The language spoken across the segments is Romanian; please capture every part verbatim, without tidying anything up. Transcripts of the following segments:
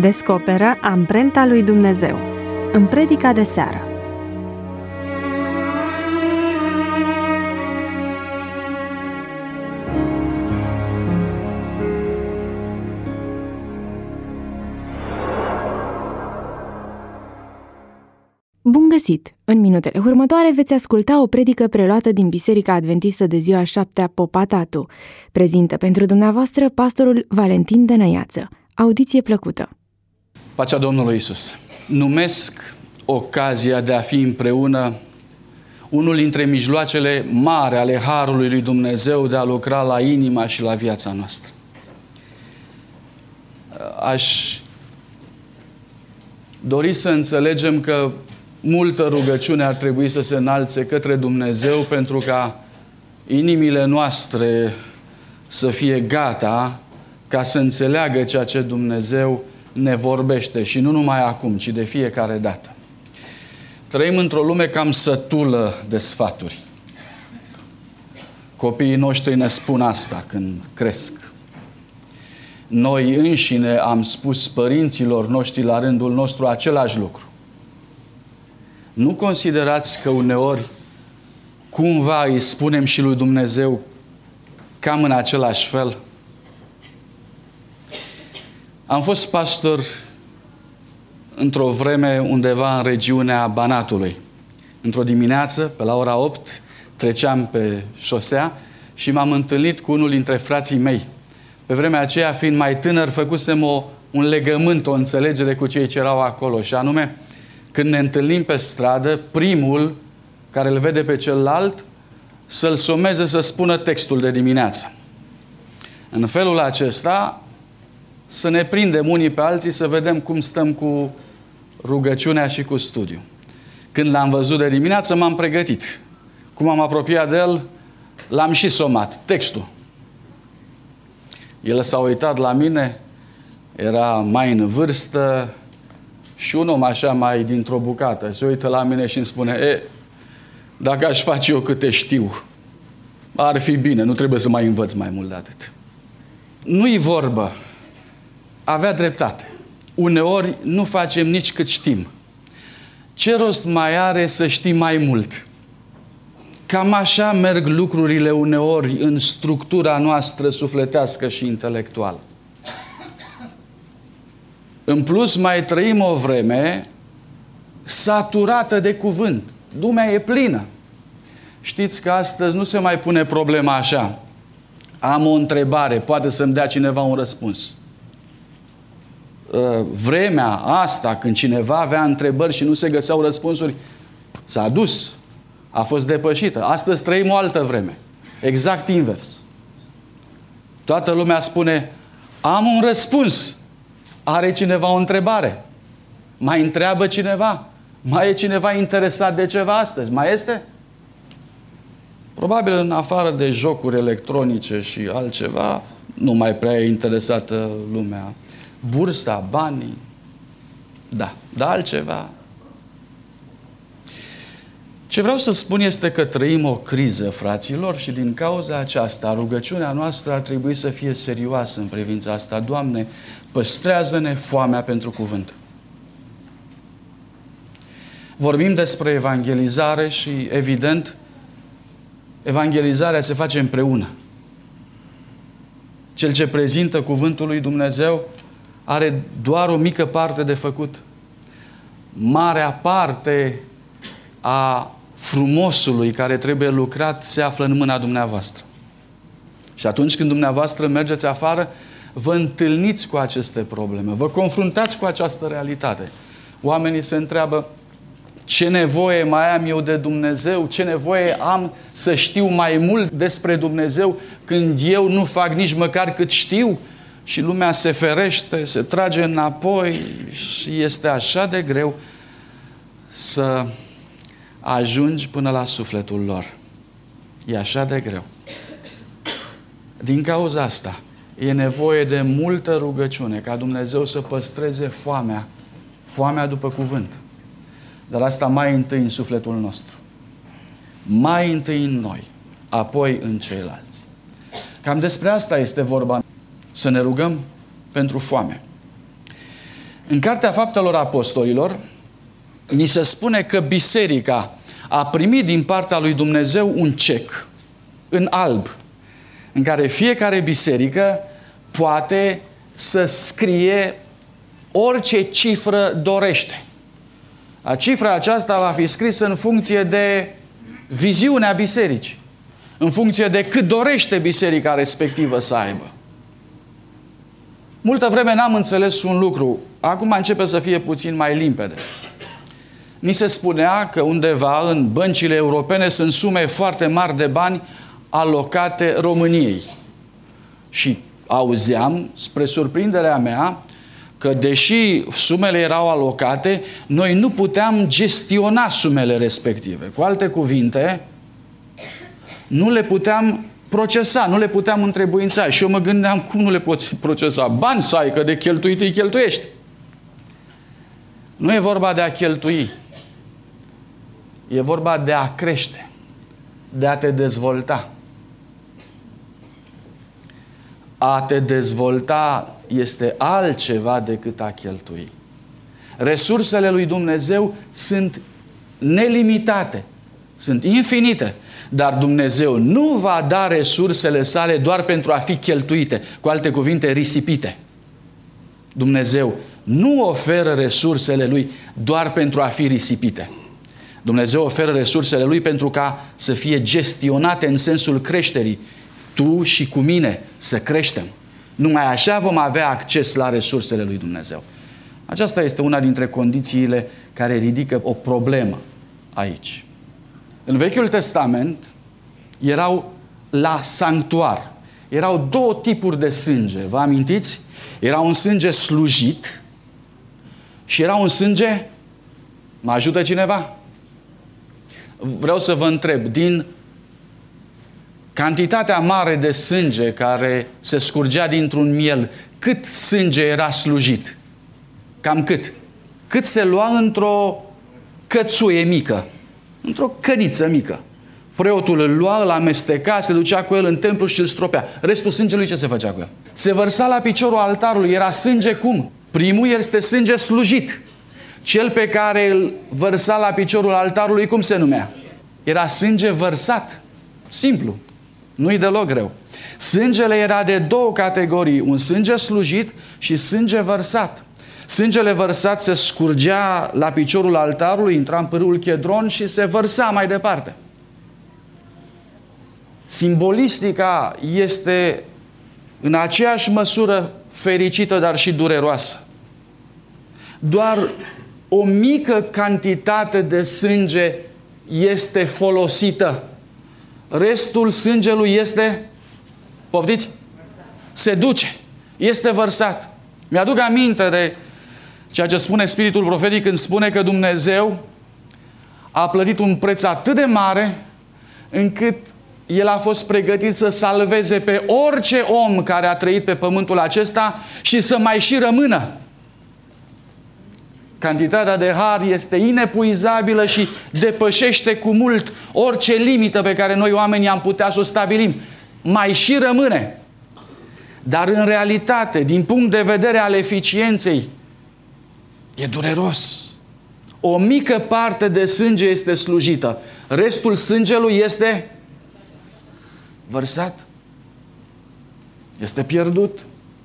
Descoperă amprenta lui Dumnezeu în predica de seară. Bun găsit! În minutele următoare veți asculta o predică preluată din Biserica Adventistă de ziua șaptea Popa Tatu. Prezintă pentru dumneavoastră pastorul Valentin Dănăiață. Audiție plăcută! Pacea Domnului Iisus! Numesc ocazia de a fi împreună unul dintre mijloacele mari ale Harului lui Dumnezeu de a lucra la inima și la viața noastră. Aș dori să înțelegem că multă rugăciune ar trebui să se înalțe către Dumnezeu pentru ca inimile noastre să fie gata ca să înțeleagă ceea ce Dumnezeu ne vorbește și nu numai acum, ci de fiecare dată. Trăim într-o lume cam sătulă de sfaturi. Copiii noștri ne spun asta când cresc. Noi înșine am spus părinților noștri la rândul nostru același lucru. Nu considerați că uneori cumva îi spunem și lui Dumnezeu cam în același fel? Am fost pastor într-o vreme undeva în regiunea Banatului. Într-o dimineață, pe la ora opt, treceam pe șosea și m-am întâlnit cu unul dintre frații mei. Pe vremea aceea, fiind mai tânăr, făcusem o, un legământ, o înțelegere cu cei ce erau acolo. Și anume, când ne întâlnim pe stradă, primul care îl vede pe celălalt să-l someze să spună textul de dimineață. În felul acesta să ne prindem unii pe alții să vedem cum stăm cu rugăciunea și cu studiu. Când l-am văzut de dimineață, m-am pregătit. Cum am apropiat de el, l-am și somat, textul. El s-a uitat la mine, era mai în vârstă și un om așa mai dintr-o bucată. Se uită la mine și îmi spune, e, dacă aș face eu câte știu, ar fi bine, nu trebuie să mai învăț mai mult de atât. Nu-i vorbă. Avea dreptate. Uneori nu facem nici cât știm. Ce rost mai are să știi mai mult? Cam așa merg lucrurile uneori în structura noastră sufletească și intelectuală. În plus, mai trăim o vreme saturată de cuvânt. Lumea e plină. Știți că astăzi nu se mai pune problema așa. Am o întrebare, poate să-mi dea cineva un răspuns. Vremea asta, când cineva avea întrebări și nu se găseau răspunsuri, s-a dus. A fost depășită. Astăzi trăim o altă vreme. Exact invers. Toată lumea spune, am un răspuns. Are cineva o întrebare? Mai întreabă cineva? Mai e cineva interesat de ceva astăzi? Mai este? Probabil în afară de jocuri electronice și altceva, nu mai prea e interesată lumea. Bursa, banii, da, dar altceva. Ce vreau să spun este că trăim o criză, fraților, și din cauza aceasta rugăciunea noastră ar trebui să fie serioasă în privința asta. Doamne, păstrează-ne foamea pentru cuvânt. Vorbim despre evangelizare și, evident, evangelizarea se face împreună. Cel ce prezintă cuvântul lui Dumnezeu are doar o mică parte de făcut. Marea parte a frumosului care trebuie lucrat se află în mâna dumneavoastră. Și atunci când dumneavoastră mergeți afară, vă întâlniți cu aceste probleme, vă confruntați cu această realitate. Oamenii se întreabă, ce nevoie mai am eu de Dumnezeu? Ce nevoie am să știu mai mult despre Dumnezeu când eu nu fac nici măcar cât știu? Și lumea se ferește, se trage înapoi și este așa de greu să ajungi până la sufletul lor. E așa de greu. Din cauza asta, e nevoie de multă rugăciune ca Dumnezeu să păstreze foamea, foamea după cuvânt. Dar asta mai întâi în sufletul nostru. Mai întâi în noi, apoi în ceilalți. Cam despre asta este vorba. Să ne rugăm pentru foame. În Cartea Faptelor Apostolilor ni se spune că biserica a primit din partea lui Dumnezeu un cec în alb, în care fiecare biserică poate să scrie orice cifră dorește. A cifra aceasta va fi scrisă în funcție de viziunea bisericii, în funcție de cât dorește biserica respectivă să aibă. Multă vreme n-am înțeles un lucru. Acum începe să fie puțin mai limpede. Ni se spunea că undeva în băncile europene sunt sume foarte mari de bani alocate României. Și auzeam, spre surprinderea mea, că deși sumele erau alocate, noi nu puteam gestiona sumele respective. Cu alte cuvinte, nu le puteam procesa, nu le puteam întrebuința. Și eu mă gândeam, cum nu le poți procesa? Bani să ai, că de cheltuit îi cheltuiești. Nu e vorba de a cheltui. E vorba de a crește, de a te dezvolta. A te dezvolta este altceva decât a cheltui. Resursele lui Dumnezeu sunt nelimitate, sunt infinite, dar Dumnezeu nu va da resursele sale doar pentru a fi cheltuite, cu alte cuvinte, risipite. Dumnezeu nu oferă resursele Lui doar pentru a fi risipite. Dumnezeu oferă resursele Lui pentru ca să fie gestionate în sensul creșterii. Tu și cu mine să creștem. Numai așa vom avea acces la resursele lui Dumnezeu. Aceasta este una dintre condițiile care ridică o problemă aici. În Vechiul Testament erau la sanctuar. Erau două tipuri de sânge. Vă amintiți? Era un sânge slujit și era un sânge... Mă ajută cineva? Vreau să vă întreb, din cantitatea mare de sânge care se scurgea dintr-un miel, cât sânge era slujit? Cam cât? Cât se lua într-o cățuie mică, într-o căniță mică. Preotul îl lua, îl amesteca, se ducea cu el în templu și îl stropea. Restul sângelui ce se făcea cu el? Se vărsa la piciorul altarului. Era sânge cum? Primul este sânge slujit. Cel pe care îl vărsa la piciorul altarului, cum se numea? Era sânge vărsat. Simplu. Nu-i deloc greu. Sângele era de două categorii. Un sânge slujit și sânge vărsat. Sângele vărsat se scurgea la piciorul altarului, intra în pârâul Chedron și se vărsa mai departe. Simbolistica este în aceeași măsură fericită, dar și dureroasă. Doar o mică cantitate de sânge este folosită. Restul sângelui este, poftiți? Se duce. Este vărsat. Mi-aduc aminte de ceea ce spune Spiritul Profetic când spune că Dumnezeu a plătit un preț atât de mare încât El a fost pregătit să salveze pe orice om care a trăit pe pământul acesta și să mai și rămână. Cantitatea de har este inepuizabilă și depășește cu mult orice limită pe care noi oamenii am putea să o stabilim. Mai și rămâne. Dar în realitate, din punct de vedere al eficienței, e dureros. O mică parte de sânge este slujită. Restul sângelui este vărsat. Este pierdut.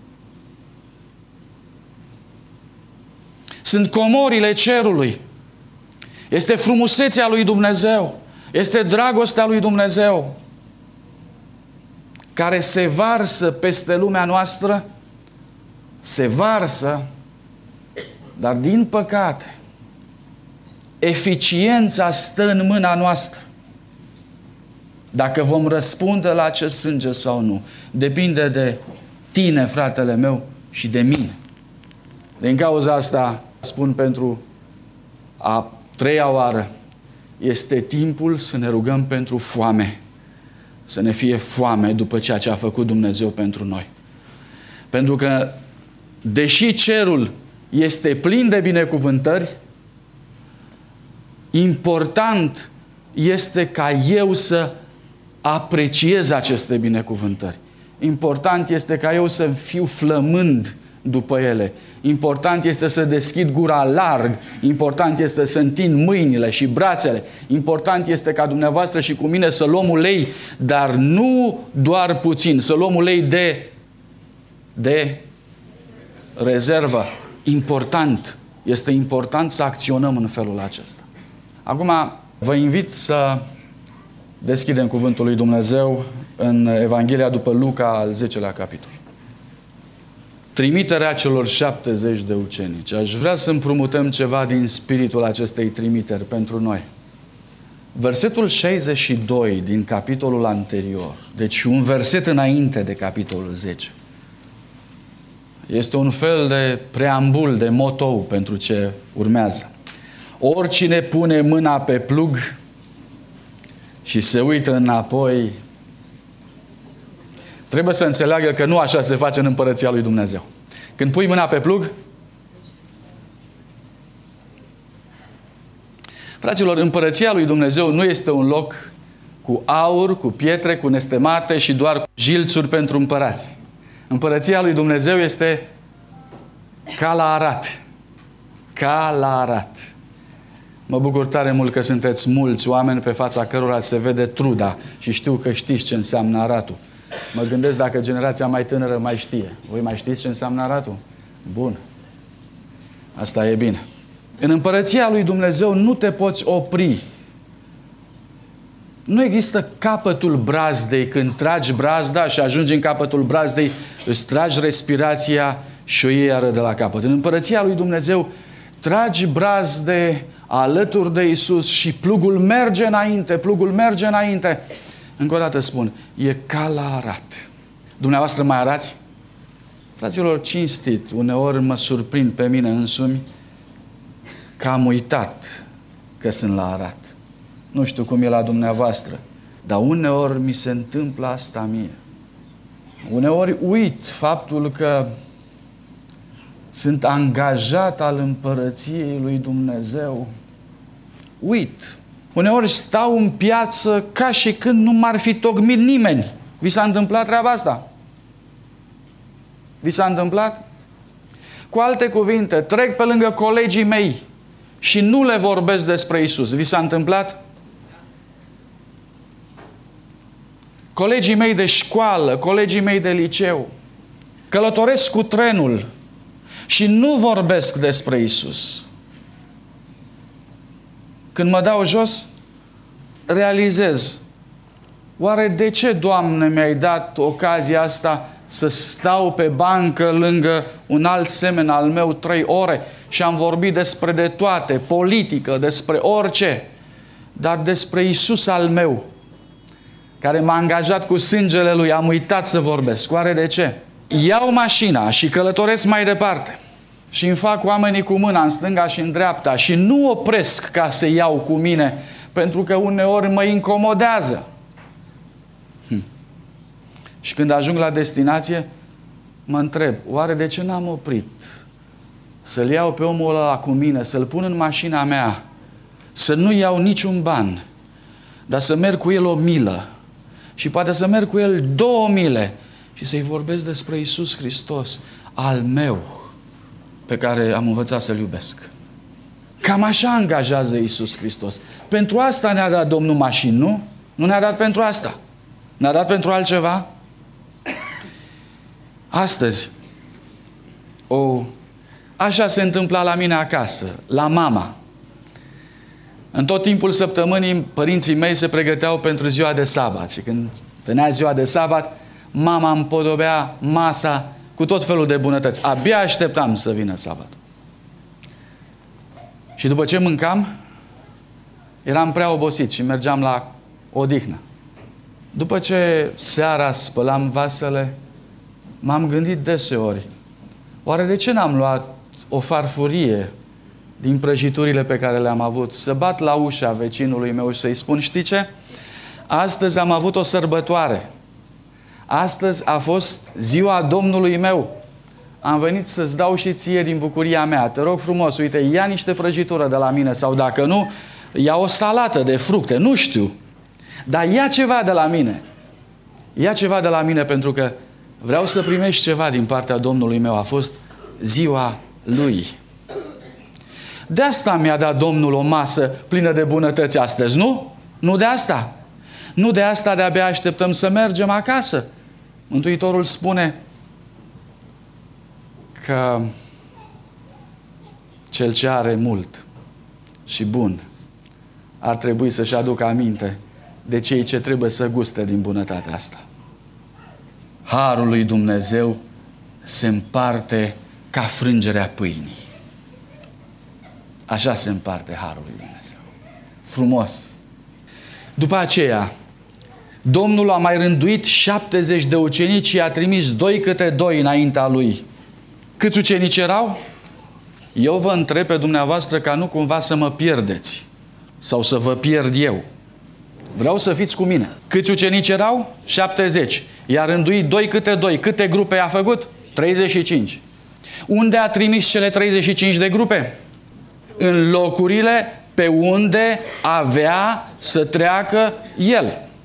Sunt comorile cerului. Este frumusețea lui Dumnezeu. Este dragostea lui Dumnezeu care se varsă peste lumea noastră, se varsă, dar din păcate, eficiența stă în mâna noastră. Dacă vom răspunde la acest sânge sau nu, depinde de tine, fratele meu, și de mine. Din cauza asta, spun pentru a treia oară, este timpul să ne rugăm pentru foame. Să ne fie foame după ceea ce a făcut Dumnezeu pentru noi. Pentru că, deși cerul este plin de binecuvântări, important este ca eu să apreciez aceste binecuvântări. Important este ca eu să fiu flămând după ele. Important este să deschid gura larg, important este să întind mâinile și brațele, important este ca dumneavoastră și cu mine să luăm ulei, dar nu doar puțin, să luăm ulei de, de rezervă. Important, este important să acționăm în felul acesta. Acum vă invit să deschidem Cuvântul lui Dumnezeu în Evanghelia după Luca, al zecelea capitol. Trimiterea celor șaptezeci de ucenici. Aș vrea să împrumutăm ceva din spiritul acestei trimiteri pentru noi. Versetul șaizeci și doi din capitolul anterior, deci un verset înainte de capitolul zece, este un fel de preambul, de motou pentru ce urmează. Oricine pune mâna pe plug și se uită înapoi, trebuie să înțeleagă că nu așa se face în Împărăția lui Dumnezeu. Când pui mâna pe plug, fraților, Împărăția lui Dumnezeu nu este un loc cu aur, cu pietre, cu nestemate și doar cu jilțuri pentru împărați. Împărăția lui Dumnezeu este ca la Arat. Ca la Arat. Mă bucur tare mult că sunteți mulți oameni pe fața cărora se vede truda și știu că știți ce înseamnă Aratul. Mă gândesc dacă generația mai tânără mai știe. Voi mai știți ce înseamnă Aratul? Bun. Asta e bine. În Împărăția lui Dumnezeu nu te poți opri. Nu există capătul brazdei. Când tragi brazda și ajungi în capătul brazdei, îți tragi respirația și o iei iară de la capăt. În Împărăția lui Dumnezeu tragi brazde alături de Iisus și plugul merge înainte, plugul merge înainte. Încă o dată spun, e ca la Arat. Dumneavoastră mai arați? Fraților, cinstit, uneori mă surprind pe mine însumi că am uitat că sunt la Arat. Nu știu cum e la dumneavoastră, dar uneori mi se întâmplă asta mie. Uneori uit faptul că sunt angajat al Împărăției lui Dumnezeu. Uit. Uneori stau în piață ca și când nu m-ar fi tocmit nimeni. Vi s-a întâmplat treaba asta? Vi s-a întâmplat? Cu alte cuvinte, trec pe lângă colegii mei și nu le vorbesc despre Iisus. Vi s-a întâmplat? Colegii mei de școală, colegii mei de liceu, călătoresc cu trenul și nu vorbesc despre Iisus. Când mă dau jos, realizez, oare de ce, Doamne, mi-ai dat ocazia asta să stau pe bancă lângă un alt semen al meu trei ore și am vorbit despre de toate, politică, despre orice, dar despre Iisus al meu, care m-a angajat cu sângele Lui, am uitat să vorbesc. Oare de ce? Iau mașina și călătoresc mai departe și îmi fac oamenii cu mâna în stânga și în dreapta și nu opresc ca să iau cu mine, pentru că uneori mă incomodează. Hm. Și când ajung la destinație, mă întreb, oare de ce n-am oprit? Să-l iau pe omul ăla cu mine, să-l pun în mașina mea, să nu iau niciun ban, dar să merg cu el o milă și poate să merg cu el două mile și să-i vorbesc despre Iisus Hristos, al meu, pe care am învățat să-L iubesc. Cam așa angajează Iisus Hristos. Pentru asta ne-a dat Domnul mașini, nu? Nu ne-a dat pentru asta. Ne-a dat pentru altceva? Astăzi, o, așa se întâmpla la mine acasă, la mama. În tot timpul săptămânii, părinții mei se pregăteau pentru ziua de sabat. Și când venea ziua de sabat, mama împodobea masa cu tot felul de bunătăți. Abia așteptam să vină sabat. Și după ce mâncam, eram prea obosit și mergeam la odihnă. După ce seara spălam vasele, m-am gândit deseori, oare de ce n-am luat o farfurie din prăjiturile pe care le-am avut, să bat la ușa vecinului meu și să-i spun, știi ce? Astăzi am avut o sărbătoare. Astăzi a fost ziua Domnului meu. Am venit să-ți dau și ție din bucuria mea. Te rog frumos, uite, ia niște prăjitură de la mine sau dacă nu, ia o salată de fructe, nu știu. Dar ia ceva de la mine. Ia ceva de la mine pentru că vreau să primești ceva din partea Domnului meu. A fost ziua Lui. De asta mi-a dat Domnul o masă plină de bunătăți astăzi, nu? Nu de asta. Nu de asta de-abia așteptăm să mergem acasă. Mântuitorul spune că cel ce are mult și bun ar trebui să-și aducă aminte de cei ce trebuie să guste din bunătatea asta. Harul lui Dumnezeu se împarte ca frângerea pâinii. Așa se împarte harul lui Dumnezeu. Frumos. După aceea, Domnul a mai rânduit șaptezeci de ucenici și a trimis doi câte doi înaintea lui. Câți ucenici erau? Eu vă întreb pe dumneavoastră ca nu cumva să mă pierdeți sau să vă pierd eu. Vreau să fiți cu mine. Câți ucenici erau? șaptezeci. I-a rânduit doi câte doi. Câte grupe a făcut? treizeci și cinci. Unde a trimis cele treizeci și cinci de grupe? În locurile pe unde avea să treacă el.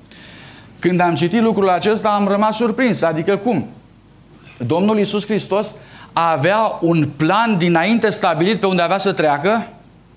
Când am citit lucrul acesta, am rămas surprins. Adică cum? Domnul Iisus Hristos avea un plan dinainte stabilit pe unde avea să treacă?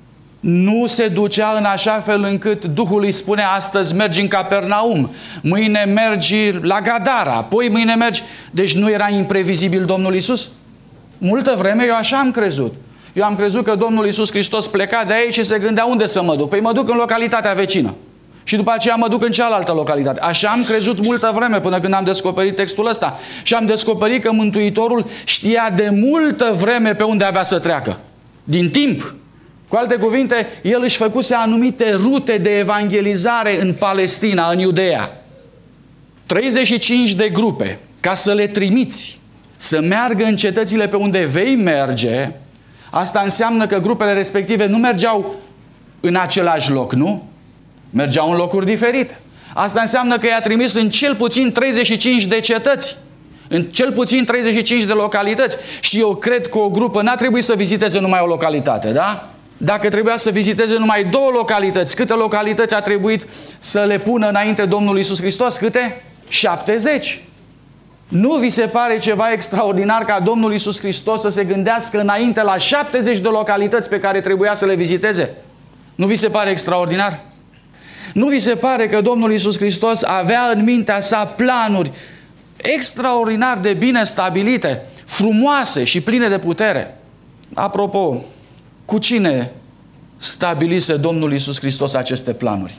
Nu se ducea în așa fel încât Duhul îi spune astăzi mergi în Capernaum, mâine mergi la Gadara, apoi mâine mergi... Deci nu era imprevizibil Domnul Iisus? Multă vreme eu așa am crezut. Eu am crezut că Domnul Iisus Hristos pleca de aici și se gândea unde să mă duc. Păi mă duc în localitatea vecină. Și după aceea mă duc în cealaltă localitate. Așa am crezut multă vreme până când am descoperit textul ăsta. Și am descoperit că Mântuitorul știa de multă vreme pe unde avea să treacă. Din timp. Cu alte cuvinte, el își făcuse anumite rute de evangelizare în Palestina, în Iudeea. treizeci și cinci de grupe, ca să le trimiți să meargă în cetățile pe unde vei merge. Asta înseamnă că grupele respective nu mergeau în același loc, nu? Mergeau în locuri diferite. Asta înseamnă că i-a trimis în cel puțin treizeci și cinci de cetăți, în cel puțin treizeci și cinci de localități. Și eu cred că o grupă n-a trebuit să viziteze numai o localitate, da? Dacă trebuia să viziteze numai două localități, câte localități a trebuit să le pună înainte Domnului Iisus Hristos? Câte? șaptezeci. Nu vi se pare ceva extraordinar ca Domnul Iisus Hristos să se gândească înainte la șaptezeci de localități pe care trebuia să le viziteze? Nu vi se pare extraordinar? Nu vi se pare că Domnul Iisus Hristos avea în mintea sa planuri extraordinar de bine stabilite, frumoase și pline de putere? Apropo, cu cine stabilise Domnul Iisus Hristos aceste planuri?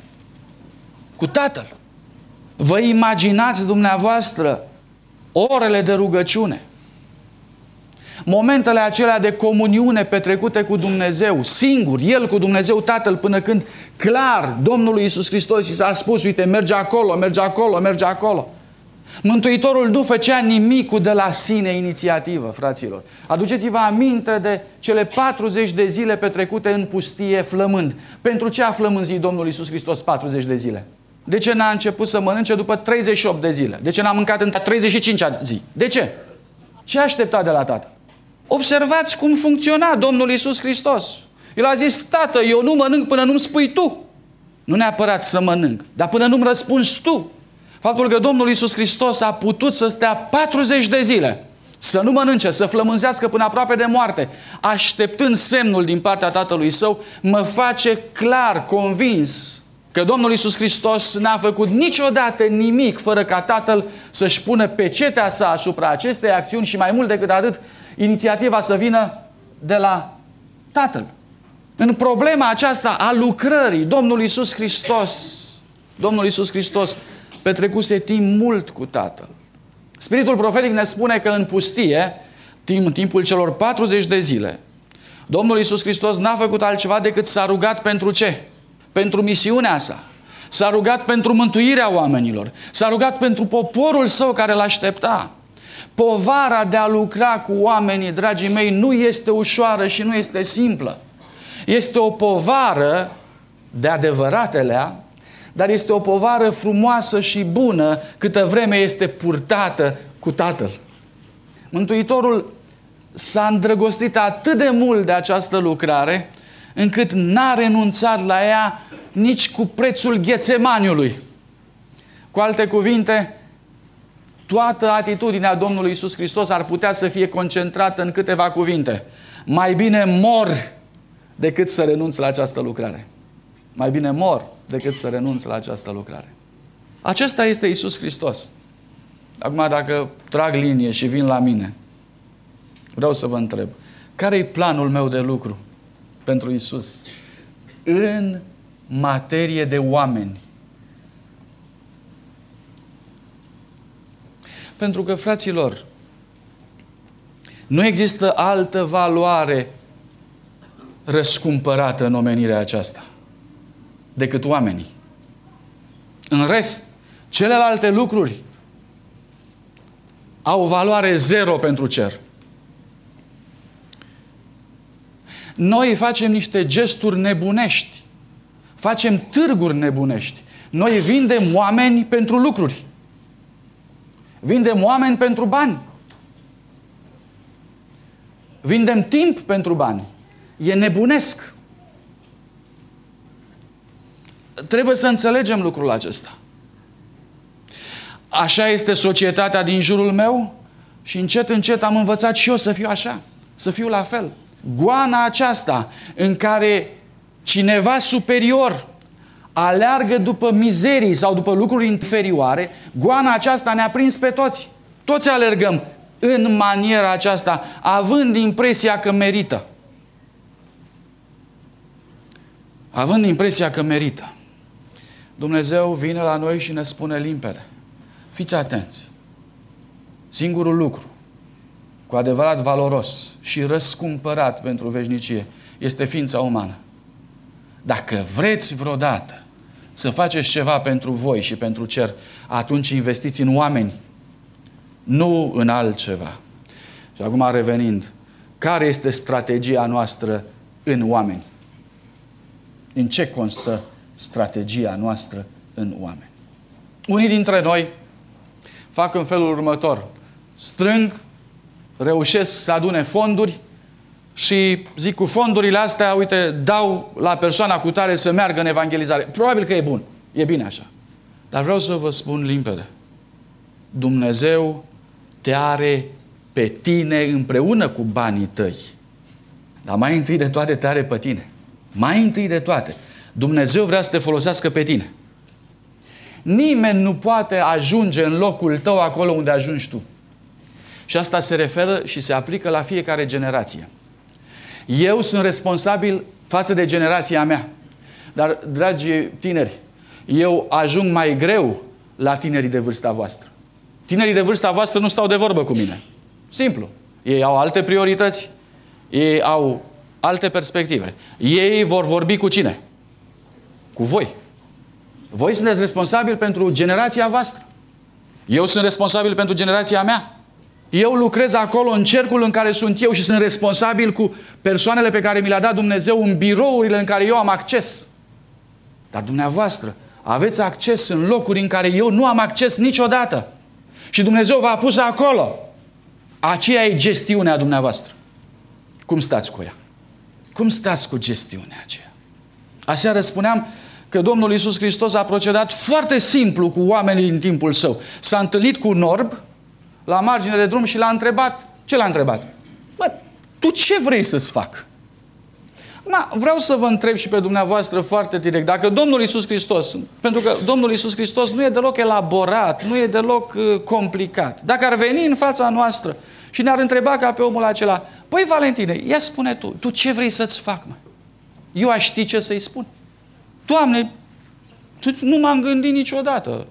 Cu Tatăl. Vă imaginați dumneavoastră orele de rugăciune, momentele acelea de comuniune petrecute cu Dumnezeu, singur, El cu Dumnezeu Tatăl, până când clar Domnului Iisus Hristos i s-a spus, uite, merge acolo, merge acolo, merge acolo. Mântuitorul nu făcea nimicul de la sine inițiativă, fraților. Aduceți-vă aminte de cele patruzeci de zile petrecute în pustie flămând. Pentru ce a flămânzit Domnul Iisus Hristos patruzeci de zile? De ce n-a început să mănânce după treizeci și opt de zile? De ce n-a mâncat în treizeci și cincea zi? De ce? Ce aștepta de la Tatăl? Observați cum funcționa Domnul Iisus Hristos. El a zis, Tată, eu nu mănânc până nu-mi spui tu. Nu neapărat să mănânc, dar până nu-mi răspunzi tu. Faptul că Domnul Iisus Hristos a putut să stea patruzeci de zile, să nu mănânce, să flămânzească până aproape de moarte, așteptând semnul din partea Tatălui Său, mă face clar, convins, că Domnul Iisus Hristos n-a făcut niciodată nimic fără ca Tatăl să-și pună pecetea sa asupra acestei acțiuni și mai mult decât atât, inițiativa să vină de la Tatăl. În problema aceasta a lucrării, Domnul Iisus Hristos, Domnul Iisus Hristos petrecuse timp mult cu Tatăl. Spiritul profetic ne spune că în pustie, în timpul celor patruzeci de zile, Domnul Iisus Hristos n-a făcut altceva decât s-a rugat pentru ce? Pentru misiunea sa. S-a rugat pentru mântuirea oamenilor. S-a rugat pentru poporul său care l-aștepta. Povara de a lucra cu oamenii, dragii mei, nu este ușoară și nu este simplă. Este o povară de adevăratelea, dar este o povară frumoasă și bună câtă vreme este purtată cu Tatăl. Mântuitorul s-a îndrăgostit atât de mult de această lucrare, încât n-a renunțat la ea nici cu prețul Ghețemaniului. Cu alte cuvinte, Toată atitudinea Domnului Iisus Hristos ar putea să fie concentrată în câteva cuvinte. Mai bine mor decât să renunț la această lucrare. Mai bine mor decât să renunț la această lucrare. Acesta este Iisus Hristos. Acum, dacă trag linie și vin la mine, vreau să vă întreb, care e planul meu de lucru pentru Iisus în materie de oameni? Pentru că, fraților, nu există altă valoare răscumpărată în omenirea aceasta decât oamenii. În rest, celelalte lucruri au valoare zero pentru cer. Noi facem niște gesturi nebunești. Facem târguri nebunești. Noi vindem oameni pentru lucruri. Vindem oameni pentru bani. Vindem timp pentru bani. E nebunesc. Trebuie să înțelegem lucrul acesta. Așa este societatea din jurul meu și încet, încet am învățat și eu să fiu așa. Să fiu la fel. Goana aceasta în care cineva superior aleargă după mizerii sau după lucruri inferioare, goana aceasta ne-a prins pe toți. Toți alergăm în maniera aceasta, având impresia că merită. Având impresia că merită. Dumnezeu vine la noi și ne spune limpede. Fiți atenți. Singurul lucru cu adevărat valoros și răscumpărat pentru veșnicie este ființa umană. Dacă vreți vreodată să faceți ceva pentru voi și pentru cer, atunci investiți în oameni, nu în altceva. Și acum revenind, care este strategia noastră în oameni? În ce constă strategia noastră în oameni? Unii dintre noi fac în felul următor. Strâng, reușesc să adune fonduri și zic cu fondurile astea, uite, dau la persoana cu tare să meargă în evangelizare. Probabil că e bun. E bine așa. Dar vreau să vă spun limpede. Dumnezeu te are pe tine împreună cu banii tăi. Dar mai întâi de toate te are pe tine. Mai întâi de toate. Dumnezeu vrea să te folosească pe tine. Nimeni nu poate ajunge în locul tău acolo unde ajungi tu. Și asta se referă și se aplică la fiecare generație. Eu sunt responsabil față de generația mea. Dar, dragi tineri, eu ajung mai greu la tinerii de vârsta voastră. Tinerii de vârsta voastră nu stau de vorbă cu mine. Simplu. Ei au alte priorități, ei au alte perspective. Ei vor vorbi cu cine? Cu voi. Voi sunteți responsabili pentru generația voastră. Eu sunt responsabil pentru generația mea. Eu lucrez acolo în cercul în care sunt eu și sunt responsabil cu persoanele pe care mi le-a dat Dumnezeu în birourile în care eu am acces. Dar dumneavoastră aveți acces în locuri în care eu nu am acces niciodată. Și Dumnezeu v-a pus acolo. Aceea e gestiunea dumneavoastră. Cum stați cu ea? Cum stați cu gestiunea aceea? Aseară spuneam că Domnul Iisus Hristos a procedat foarte simplu cu oamenii din timpul său. S-a întâlnit cu un orb la margine de drum și l-a întrebat. Ce l-a întrebat? Bă, tu ce vrei să-ți fac? Ma, vreau să vă întreb și pe dumneavoastră foarte direct. Dacă Domnul Iisus Hristos, pentru că Domnul Iisus Hristos nu e deloc elaborat, nu e deloc uh, complicat. Dacă ar veni în fața noastră și ne-ar întreba ca pe omul acela, păi Valentine, ia spune tu, tu ce vrei să-ți fac, mă? Eu aș ști ce să-i spun. Doamne, tu, nu m-am gândit niciodată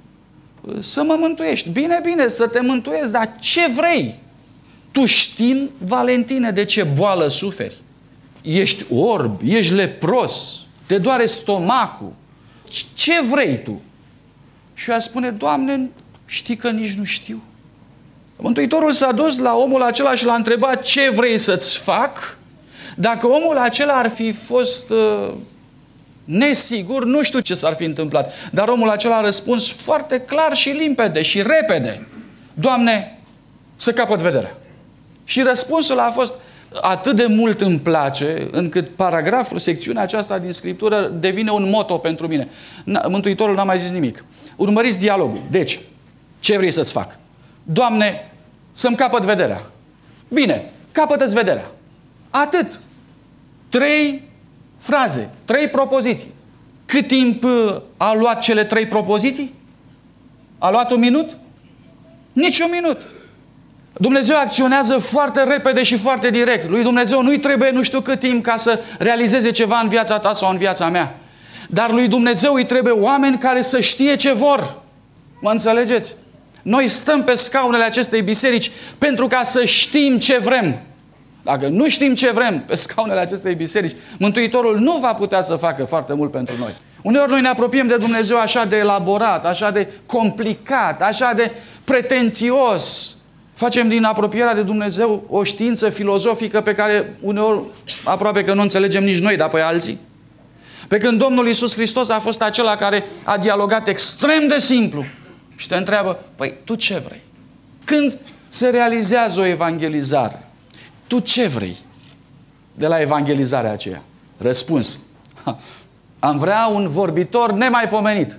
să mă mântuiești. Bine, bine, să te mântuiesc, dar ce vrei? Tu știi, Valentine, de ce boală suferi? Ești orb, ești lepros, te doare stomacul. Ce vrei tu? Și eu aș spune, Doamne, știi că nici nu știu. Mântuitorul s-a dus la omul acela și l-a întrebat, ce vrei să-ți fac? Dacă omul acela ar fi fost uh, nesigur, nu știu ce s-ar fi întâmplat. Dar omul acela a răspuns foarte clar și limpede și repede. Doamne, să capăt vederea. Și răspunsul a fost atât de mult îmi place, încât paragraful, secțiunea aceasta din Scriptură devine un motto pentru mine. Mântuitorul n-a mai zis nimic. Urmăriți dialogul. Deci, ce vrei să-ți fac? Doamne, să-mi capăt vederea. Bine, capătă-ți vederea. Atât. Trei fraze, trei propoziții. Cât timp a luat cele trei propoziții? A luat un minut? Nici un minut. Dumnezeu acționează foarte repede și foarte direct. Lui Dumnezeu nu-i trebuie nu știu cât timp ca să realizeze ceva în viața ta sau în viața mea. Dar lui Dumnezeu îi trebuie oameni care să știe ce vor. Mă înțelegeți? Noi stăm pe scaunele acestei biserici pentru ca să știm ce vrem. Dacă nu știm ce vrem pe scaunele acestei biserici, Mântuitorul nu va putea să facă foarte mult pentru noi. Uneori noi ne apropiem de Dumnezeu așa de elaborat, așa de complicat, așa de pretențios. Facem din apropierea de Dumnezeu o știință filozofică pe care uneori aproape că nu înțelegem nici noi, dar pe alții. Pe când Domnul Iisus Hristos a fost acela care a dialogat extrem de simplu și te întreabă, păi tu ce vrei? Când se realizează o evangelizare, tu ce vrei de la evangelizarea aceea? Răspuns, am vrea un vorbitor nemaipomenit.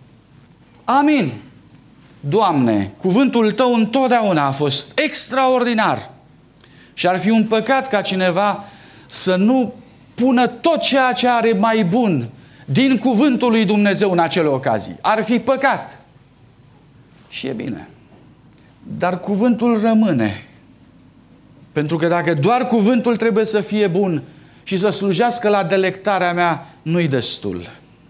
Amin. Doamne, cuvântul Tău întotdeauna a fost extraordinar și ar fi un păcat ca cineva să nu pună tot ceea ce are mai bun din cuvântul lui Dumnezeu în acele ocazii. Ar fi păcat. Și e bine. Dar cuvântul rămâne. Pentru că dacă doar cuvântul trebuie să fie bun și să slujească la delectarea mea, nu-i destul.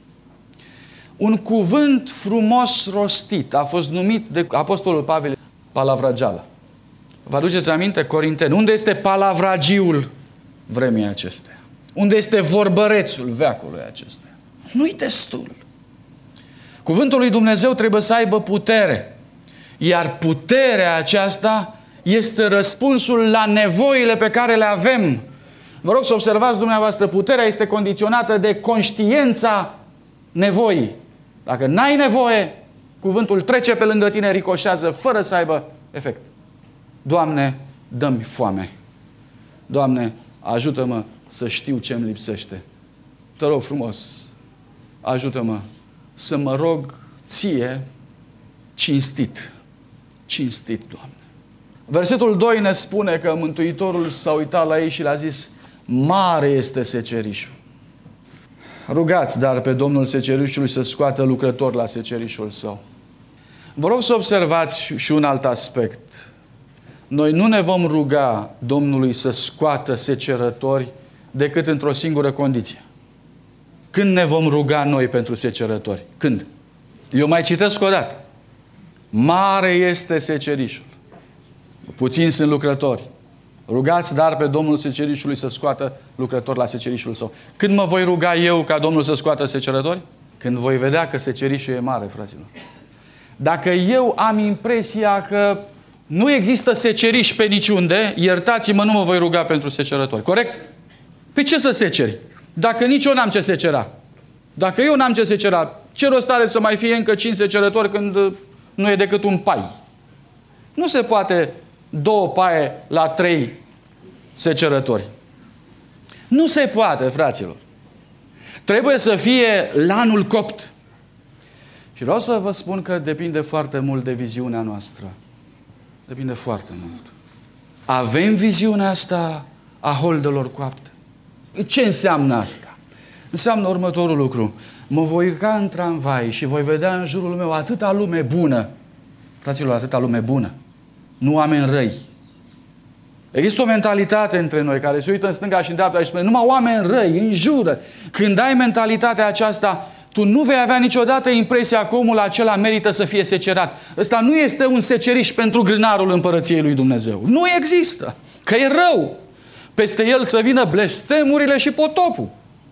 Un cuvânt frumos rostit a fost numit de Apostolul Pavel palavrageală. Vă aduceți aminte? Corinteni. Unde este palavragiul vremii acestea? Unde este vorbărețul veacului acestea? Nu-i destul. Cuvântul lui Dumnezeu trebuie să aibă putere. Iar puterea aceasta este răspunsul la nevoile pe care le avem. Vă rog să observați dumneavoastră, puterea este condiționată de conștiința nevoii. Dacă n-ai nevoie, cuvântul trece pe lângă tine, ricoșează, fără să aibă efect. Doamne, dă-mi foame. Doamne, ajută-mă să știu ce îmi lipsește. Te rog frumos, ajută-mă să mă rog ție cinstit. Cinstit, Doamne. Versetul doi ne spune că Mântuitorul s-a uitat la ei și le-a zis, mare este secerișul. Rugați, dar pe Domnul secerișului să scoată lucrători la secerișul său. Vă rog să observați și un alt aspect. Noi nu ne vom ruga Domnului să scoată secerători decât într-o singură condiție. Când ne vom ruga noi pentru secerători? Când? Eu mai citesc o dată. Mare este secerișul. Puțini sunt lucrători. Rugați, dar pe Domnul secerișului să scoată lucrători la secerișul său. Când mă voi ruga eu ca Domnul să scoată secerători? Când voi vedea că secerișul e mare, fraților. Dacă eu am impresia că nu există seceriș pe niciunde, iertați-mă, nu mă voi ruga pentru secerători. Corect? Păi ce să seceri? Dacă nici eu n-am ce secera. Dacă eu n-am ce secera, ce rost are să mai fie încă cinci secerători când nu e decât un pai? Nu se poate două paie la trei secerători. Nu se poate, fraților. Trebuie să fie lanul copt. Și vreau să vă spun că depinde foarte mult de viziunea noastră. Depinde foarte mult. Avem viziunea asta a holdelor coapte. Ce înseamnă asta? Înseamnă următorul lucru. Mă voi urca în tramvai și voi vedea în jurul meu atâta lume bună. Fraților, atâta lume bună. Nu oameni răi. Există o mentalitate între noi care se uită în stânga și în dreapta și spune numai oameni răi, înjură. Când ai mentalitatea aceasta, tu nu vei avea niciodată impresia că omul acela merită să fie secerat. Ăsta nu este un seceriș pentru grânarul împărăției lui Dumnezeu. Nu există. Că e rău. Peste el să vină blestemurile și potopul.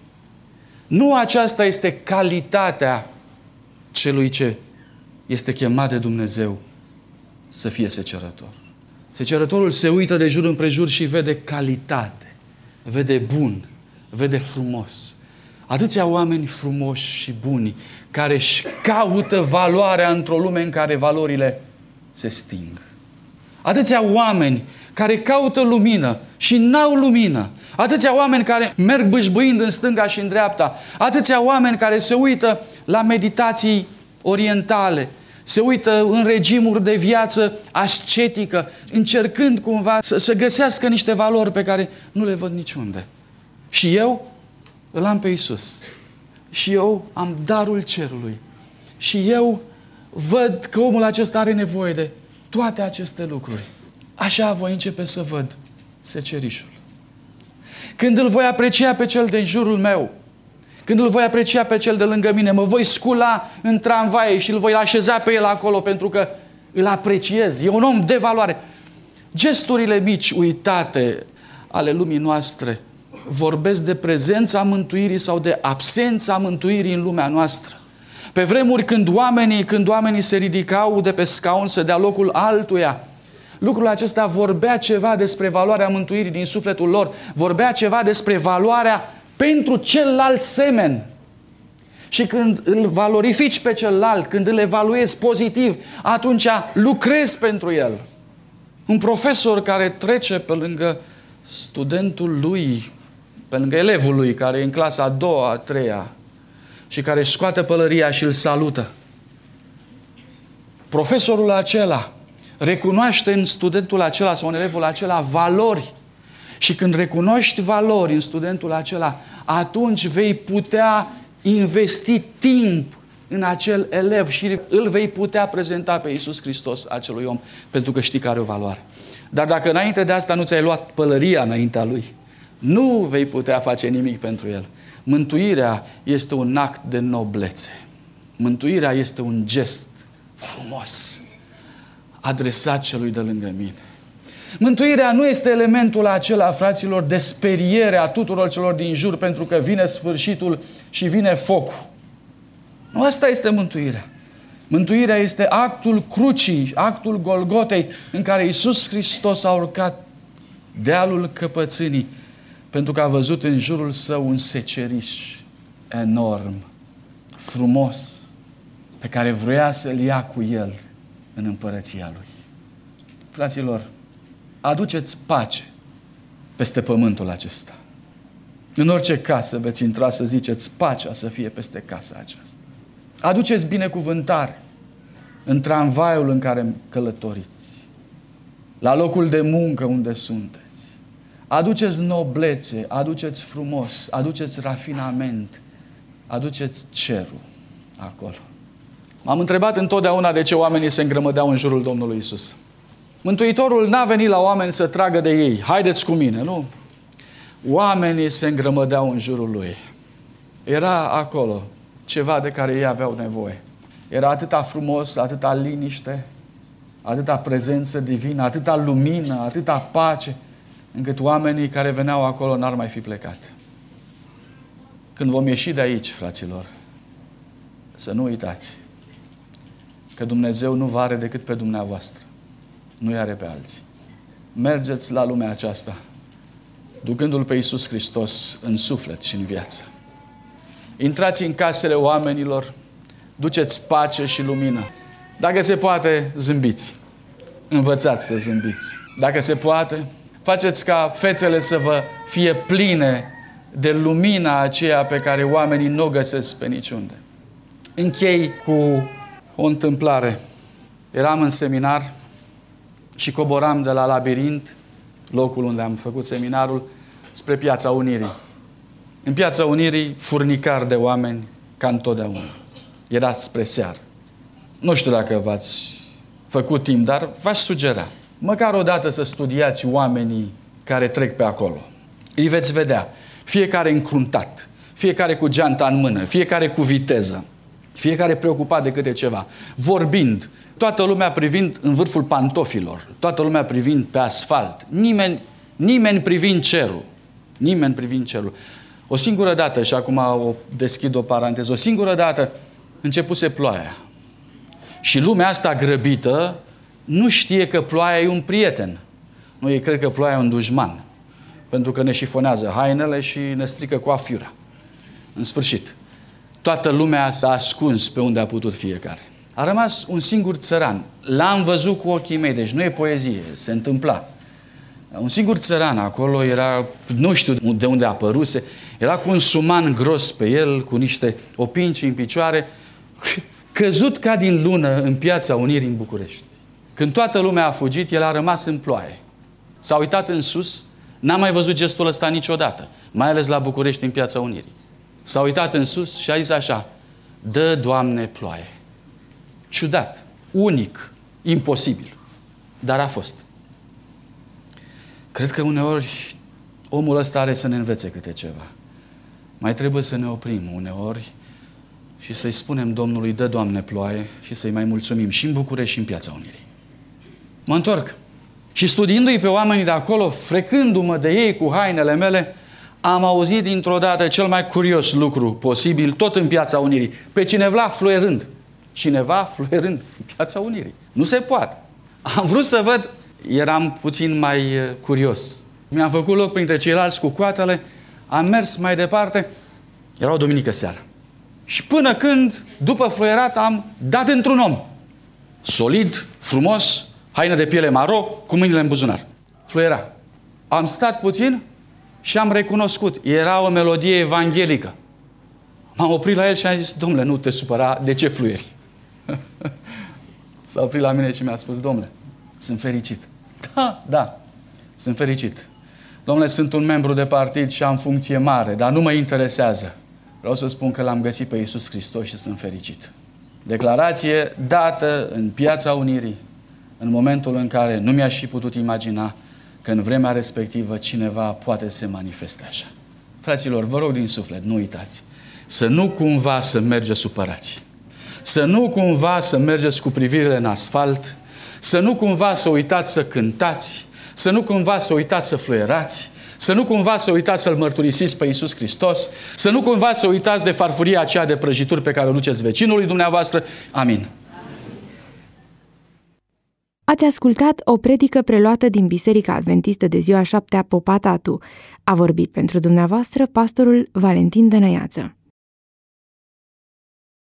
Nu aceasta este calitatea celui ce este chemat de Dumnezeu să fie secerător. Secerătorul se uită de jur împrejur și vede calitate, vede bun, vede frumos. Atâția oameni frumoși și buni care își caută valoarea într-o lume în care valorile se sting. Atâția oameni care caută lumină și n-au lumină. Atâția oameni care merg bâșbâind în stânga și în dreapta. Atâția oameni care se uită la meditații orientale, se uită în regimuri de viață ascetică, încercând cumva să, să găsească niște valori pe care nu le văd niciunde. Și eu îl am pe Iisus. Și eu am darul cerului. Și eu văd că omul acesta are nevoie de toate aceste lucruri. Așa voi începe să văd secerișul. Când îl voi aprecia pe cel din jurul meu, când îl voi aprecia pe cel de lângă mine, mă voi scula în tramvaie și îl voi așeza pe el acolo pentru că îl apreciez. E un om de valoare. Gesturile mici, uitate ale lumii noastre vorbesc de prezența mântuirii sau de absența mântuirii în lumea noastră. Pe vremuri când oamenii, când oamenii se ridicau de pe scaun să dea locul altuia, lucrul acesta vorbea ceva despre valoarea mântuirii din sufletul lor, vorbea ceva despre valoarea pentru celălalt semen. Și când îl valorifici pe celălalt, când îl evaluezi pozitiv, atunci lucrezi pentru el. Un profesor care trece pe lângă studentul lui, pe lângă elevul lui care e în clasa a doua, a treia și care își scoate pălăria și îl salută. Profesorul acela recunoaște în studentul acela sau în elevul acela valori. Și când recunoști valori în studentul acela, atunci vei putea investi timp în acel elev și îl vei putea prezenta pe Iisus Hristos acelui om, pentru că știi că are o valoare. Dar dacă înainte de asta nu ți-ai luat pălăria înaintea lui, nu vei putea face nimic pentru el. Mântuirea este un act de noblețe. Mântuirea este un gest frumos adresat celui de lângă mine. Mântuirea nu este elementul acela, fraților, de speriere a tuturor celor din jur pentru că vine sfârșitul și vine focul. Nu, asta este mântuirea. Mântuirea este actul crucii, actul Golgotei, în care Iisus Hristos a urcat dealul căpățânii pentru că a văzut în jurul său un seceriș enorm, frumos, pe care vrea să-l ia cu el în împărăția lui. Fraților, aduceți pace peste pământul acesta. În orice casă veți intra să ziceți pacea să fie peste casa aceasta. Aduceți binecuvântare în tramvaiul în care călătoriți, la locul de muncă unde sunteți. Aduceți noblețe, aduceți frumos, aduceți rafinament, aduceți cerul acolo. M-am întrebat întotdeauna de ce oamenii se îngrămădeau în jurul Domnului Iisus. Mântuitorul n-a venit la oameni să tragă de ei. Haideți cu mine, nu? Oamenii se îngrămădeau în jurul lui. Era acolo ceva de care ei aveau nevoie. Era atâta frumos, atâta liniște, atâta prezență divină, atâta lumină, atâta pace, încât oamenii care veneau acolo n-ar mai fi plecat. Când vom ieși de aici, fraților, să nu uitați că Dumnezeu nu vă are decât pe dumneavoastră. Nu-i are pe alții. Mergeți la lumea aceasta, ducându-L pe Iisus Hristos în suflet și în viață. Intrați în casele oamenilor, duceți pace și lumină. Dacă se poate, zâmbiți. Învățați să zâmbiți. Dacă se poate, faceți ca fețele să vă fie pline de lumina aceea pe care oamenii nu o găsesc pe niciunde. Închei cu o întâmplare. Eram în seminar și coboram de la Labirint, locul unde am făcut seminarul, spre Piața Unirii. În Piața Unirii, furnicar de oameni, ca întotdeauna. Era spre seară. Nu știu dacă v-ați făcut timp, dar v-aș sugera. Măcar o dată să studiați oamenii care trec pe acolo. Îi veți vedea. Fiecare încruntat, fiecare cu geanta în mână, fiecare cu viteză, fiecare preocupat de câte ceva, vorbind, toată lumea privind în vârful pantofilor, toată lumea privind pe asfalt, nimeni, nimeni privind cerul, nimeni privind cerul. O singură dată, și acum o deschid o paranteză, o singură dată începuse ploaia. Și lumea asta grăbită nu știe că ploaia e un prieten. Nu, ei cred că ploaia e un dușman. Pentru că ne șifonează hainele și ne strică coafiura. În sfârșit, toată lumea s-a ascuns pe unde a putut fiecare. A rămas un singur țăran. L-am văzut cu ochii mei, deci nu e poezie, se întâmpla. Un singur țăran acolo era, nu știu de unde a apăruse, era cu un suman gros pe el, cu niște opinci în picioare. căzut ca din lună în Piața Unirii în București. Când toată lumea a fugit, el a rămas în ploaie. S-a uitat în sus, n-a mai văzut gestul ăsta niciodată, mai ales la București în Piața Unirii. S-a uitat în sus și a zis așa: dă, Doamne, ploaie. Ciudat, unic, imposibil, dar a fost. Cred că uneori omul ăsta are să ne învețe câte ceva. Mai trebuie să ne oprim uneori și să-i spunem Domnului: dă, Doamne, ploaie, și să-i mai mulțumim și în București și în Piața Unirii. Mă întorc și studiindu-i pe oamenii de acolo, frecându-mă de ei cu hainele mele, am auzit dintr-o dată cel mai curios lucru posibil, tot în Piața Unirii, pe cineva fluierând. Cineva fluierând în Piața Unirii. Nu se poate. Am vrut să văd, eram puțin mai curios. Mi-am făcut loc printre ceilalți cu coatele, am mers mai departe, era o duminică seara. Și până când, după fluierat, am dat într-un om. Solid, frumos, haină de piele maro, cu mâinile în buzunar. Fluiera. Am stat puțin și am recunoscut. Era o melodie evanghelică. M-am oprit la el și am zis: domnule, nu te supăra, de ce fluieri? S-a oprit la mine și mi-a spus: domnule, sunt fericit. Da, da, sunt fericit. Domnule, sunt un membru de partid și am funcție mare, dar nu mă interesează. Vreau să spun că l-am găsit pe Iisus Hristos și sunt fericit. Declarație dată în Piața Unirii, în momentul în care nu mi-aș fi putut imagina că în vremea respectivă cineva poate să se manifeste așa. Fraților, vă rog din suflet, nu uitați. Să nu cumva să mergeți supărați. Să nu cumva să mergeți cu privirile în asfalt. Să nu cumva să uitați să cântați. Să nu cumva să uitați să fluierați. Să nu cumva să uitați să-L mărturisiți pe Iisus Hristos. Să nu cumva să uitați de farfuria aceea de prăjituri pe care o duceți vecinului dumneavoastră. Amin. Ați ascultat o predică preluată din Biserica Adventistă de Ziua a șaptea Popa Tatu. A vorbit pentru dumneavoastră pastorul Valentin Dănăiață.